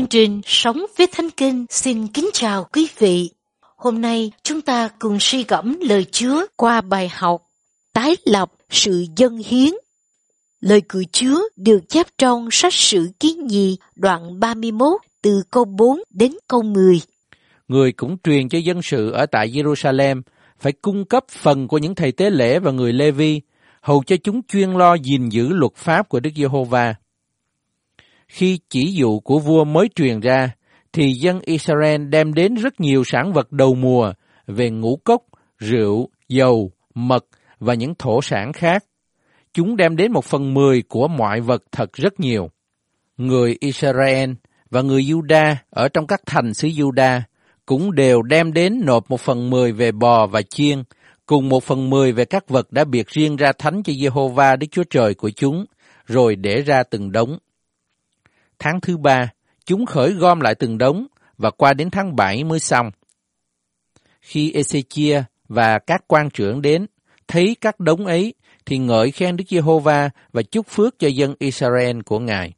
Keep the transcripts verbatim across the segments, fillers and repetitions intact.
Chương trình Sống với Thánh Kinh xin kính chào quý vị. Hôm nay chúng ta cùng suy gẫm lời Chúa qua bài học Tái lập sự dâng hiến. Lời của Chúa được chép trong sách Sử Ký Nhì đoạn ba mươi mốt từ câu bốn đến câu mười. Người cũng truyền cho dân sự ở tại Jerusalem phải cung cấp phần của những thầy tế lễ và người Lê-vi, hầu cho chúng chuyên lo gìn giữ luật pháp của Đức Giê-hô-va. Khi chỉ dụ của vua mới truyền ra, thì dân Israel đem đến rất nhiều sản vật đầu mùa về ngũ cốc, rượu, dầu, mật và những thổ sản khác. Chúng đem đến một phần mười của mọi vật thật rất nhiều. Người Israel và người Juda ở trong các thành xứ Juda cũng đều đem đến nộp một phần mười về bò và chiên, cùng một phần mười về các vật đã biệt riêng ra thánh cho Giê-hô-va Đức Chúa Trời của chúng, rồi để ra từng đống. Tháng thứ ba, chúng khởi gom lại từng đống, và qua đến tháng bảy mới xong. Khi Ê-xê-chia và các quan trưởng đến, thấy các đống ấy, thì ngợi khen Đức Giê-hô-va và chúc phước cho dân Israel của Ngài.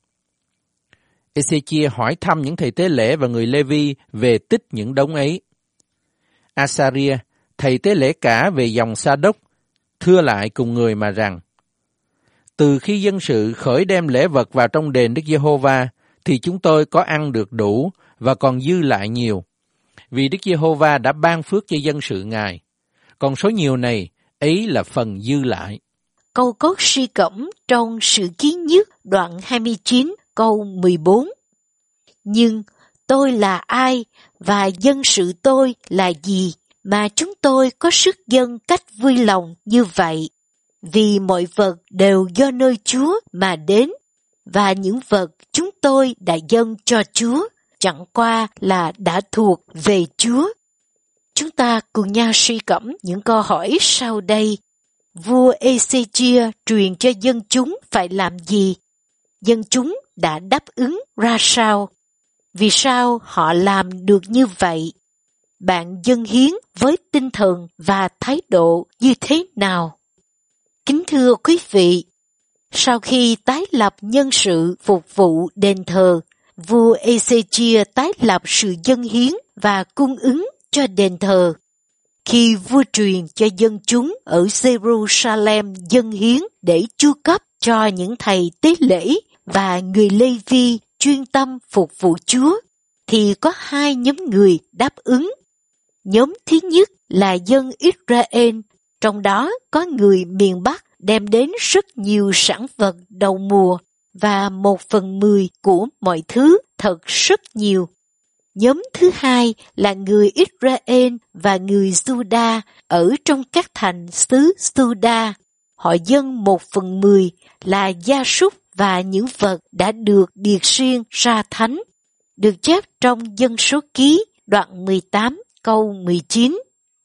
Ê-xê-chia hỏi thăm những thầy tế lễ và người Lê-vi về tích những đống ấy. A-sa-ria, thầy tế lễ cả về dòng Sa-đốc, thưa lại cùng người mà rằng: từ khi dân sự khởi đem lễ vật vào trong đền Đức Giê-hô-va, thì chúng tôi có ăn được đủ và còn dư lại nhiều, vì Đức Giê-hô-va đã ban phước cho dân sự Ngài. Còn số nhiều này, ấy là phần dư lại. Câu cốt suy gẫm trong Sử Ký Nhất đoạn hai mươi chín câu mười bốn. Nhưng tôi là ai và dân sự tôi là gì mà chúng tôi có sức dâng cách vui lòng như vậy? Vì mọi vật đều do nơi Chúa mà đến, và những vật chúng tôi đã dâng cho Chúa chẳng qua là đã thuộc về Chúa. Chúng ta cùng nhau suy gẫm những câu hỏi sau đây. Vua Ê-xê-chia truyền cho dân chúng phải làm gì? Dân chúng đã đáp ứng ra sao? Vì sao họ làm được như vậy? Bạn dâng hiến với tinh thần và thái độ như thế nào? Kính thưa quý vị, sau khi tái lập nhân sự phục vụ đền thờ, vua Ê-xê-chia tái lập sự dâng hiến và cung ứng cho đền thờ. Khi vua truyền cho dân chúng ở Jerusalem dâng hiến để chu cấp cho những thầy tế lễ và người Lê-vi chuyên tâm phục vụ Chúa, thì có hai nhóm người đáp ứng. Nhóm thứ nhất là dân Israel, trong đó có người miền Bắc đem đến rất nhiều sản vật đầu mùa và một phần mười của mọi thứ thật rất nhiều. Nhóm thứ hai là người Israel và người Juda ở trong các thành xứ Juda. Họ dâng một phần mười là gia súc và những vật đã được biệt riêng ra thánh, được chép trong Dân Số Ký đoạn mười tám câu mười chín.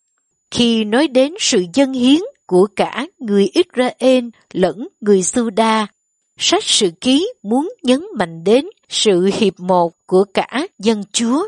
Khi nói đến sự dâng hiến của cả người Israel lẫn người Juda, sách Sử Ký muốn nhấn mạnh đến sự hiệp một của cả dân Chúa.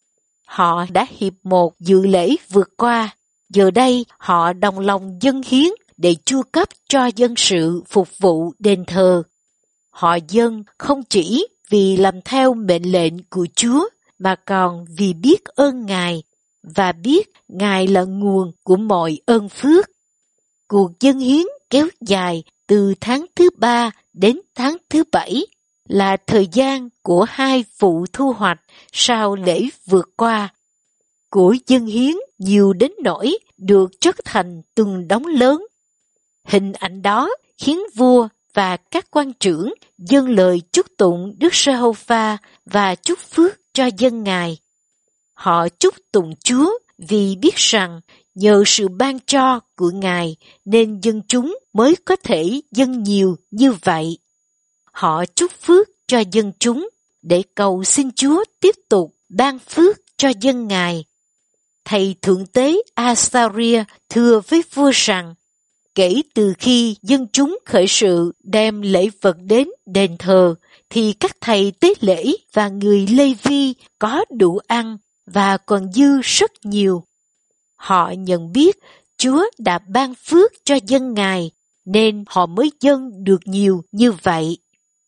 Họ đã hiệp một dự lễ vượt qua, giờ đây họ đồng lòng dâng hiến để chu cấp cho dân sự phục vụ đền thờ. Họ dâng không chỉ vì làm theo mệnh lệnh của Chúa, mà còn vì biết ơn Ngài và biết Ngài là nguồn của mọi ơn phước. Cuộc dâng hiến kéo dài từ tháng thứ ba đến tháng thứ bảy, là thời gian của hai vụ thu hoạch sau lễ vượt qua. Của dâng hiến nhiều đến nỗi được chất thành từng đống lớn. Hình ảnh đó khiến vua và các quan trưởng dâng lời chúc tụng Đức Giê-hô-va và chúc phước cho dân Ngài. Họ chúc tụng Chúa vì biết rằng nhờ sự ban cho của Ngài nên dân chúng mới có thể dâng nhiều như vậy. Họ chúc phước cho dân chúng để cầu xin Chúa tiếp tục ban phước cho dân Ngài. Thầy thượng tế A-sa-ria thưa với vua rằng, kể từ khi dân chúng khởi sự đem lễ vật đến đền thờ, thì các thầy tế lễ và người Lê-vi có đủ ăn và còn dư rất nhiều. Họ nhận biết Chúa đã ban phước cho dân Ngài, nên họ mới dâng được nhiều như vậy.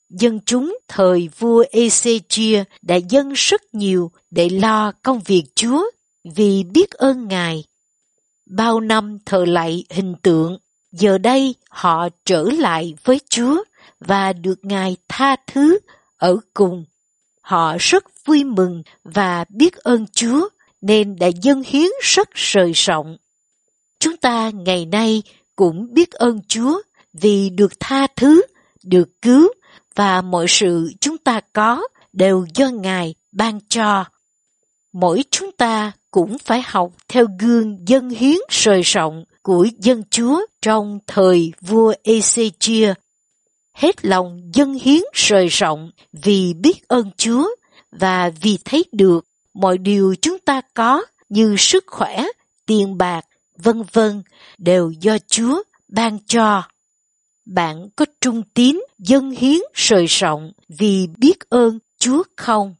Dân chúng thời vua Ê-xê-chia đã dâng rất nhiều để lo công việc Chúa vì biết ơn Ngài. Bao năm thờ lạy hình tượng, giờ đây họ trở lại với Chúa và được Ngài tha thứ ở cùng. Họ rất vui mừng và biết ơn Chúa nên đã dâng hiến rất sời sọng. Chúng ta ngày nay cũng biết ơn Chúa vì được tha thứ, được cứu và mọi sự chúng ta có đều do Ngài ban cho. Mỗi chúng ta cũng phải học theo gương dâng hiến sời sọng của dân Chúa trong thời vua Ê-xê-chia. Hết lòng dâng hiến sời sọng vì biết ơn Chúa và vì thấy được mọi điều chúng ta có như sức khỏe, tiền bạc, vân vân đều do Chúa ban cho. Bạn có trung tín dâng hiến sời sọng vì biết ơn Chúa không?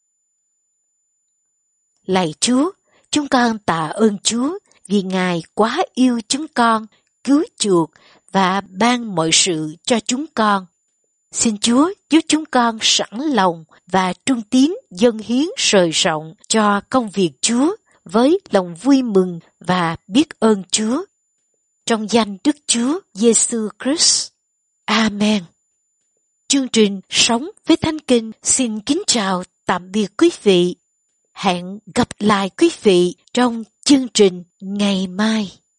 Lạy Chúa, chúng con tạ ơn Chúa vì Ngài quá yêu chúng con, cứu chuộc và ban mọi sự cho chúng con. Xin Chúa giúp chúng con sẵn lòng và trung tín dâng hiến sời sọng cho công việc Chúa với lòng vui mừng và biết ơn Chúa. Trong danh Đức Chúa Giêsu Christ. Amen. Chương trình Sống với Thánh Kinh xin kính chào tạm biệt quý vị. Hẹn gặp lại quý vị trong chương trình ngày mai.